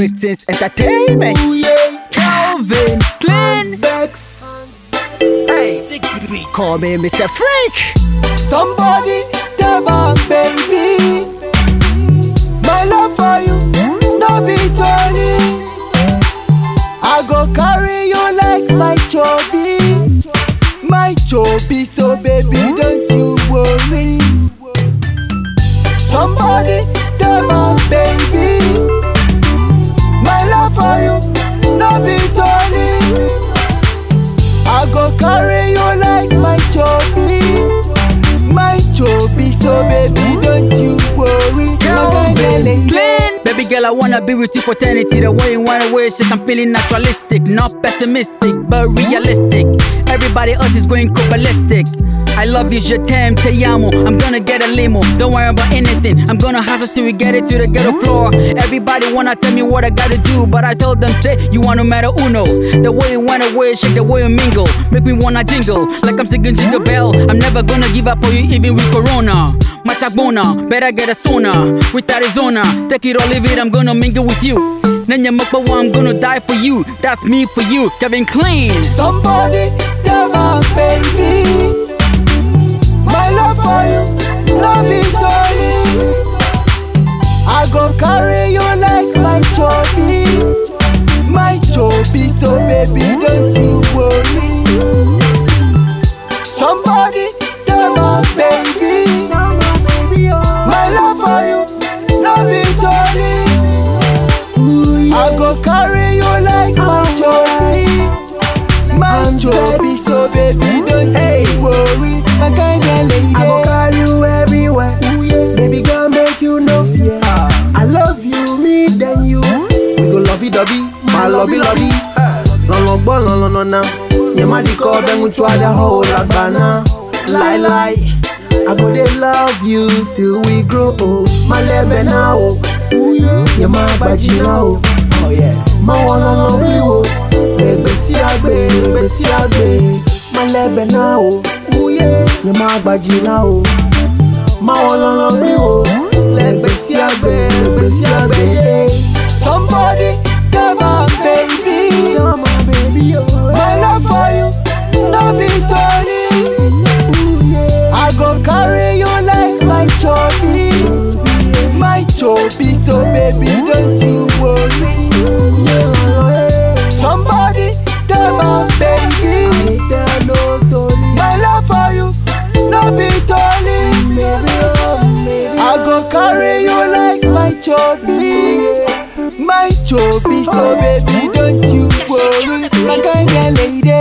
Everything's entertainment. Ooh, yeah. Calvin Klein. Bex. Hey, call me Mr. Frank. Somebody tell my baby, my love for you, no be totally. I go carry you like my chubby, so baby don't you worry. Somebody tell my baby, my love for you, no be totally. I go carry you like my chubby, so baby don't you worry. Calvin Klein. Baby girl, I wanna be with you for eternity. The way you wanna wish it, I'm feeling naturalistic, not pessimistic, but realistic. Everybody else is going ballistic. I love you, je t'aime, te amo. I'm gonna get a limo, don't worry about anything. I'm gonna hustle till we get it to the ghetto floor. Everybody wanna tell me what I gotta do, but I told them, say, you want numero uno. The way you wanna wear, shake the way you mingle, make me wanna jingle, like I'm singing Jingle Bell. I'm never gonna give up on you even with Corona. Machagona, better get a sauna with Arizona. Take it or leave it, I'm gonna mingle with you. Nanya Mokbawa, I'm gonna die for you. That's me for you, Calvin Klein. Somebody tell my baby, my love for you, no be totally. I go carry you like my chubby, so baby don't you worry. Somebody tell my baby, my love for you, no be totally. I go carry you like my chubby, so baby don't you worry. My kind of lady, I go carry you everywhere. Baby girl, make you no fear. I love you, me then you. We go lovey dovey, my lovey. Long ball, no now. Yeah, my dico, then we try the whole Agbana. Lie. I go they love you till we grow old. My lebe now, yeah, my baji now. Oh yeah, my one on blue. Besi agbe. My lebe now, yeah, my baji now. My one on blue. Besi agbe. Somebody tell my baby, my love for you, no be totally. I go carry you like my chubby, so baby don't you worry. Somebody tell my baby, my love for you, no be totally. I go carry you like my chubby, so baby don't you worry. My kind of lady.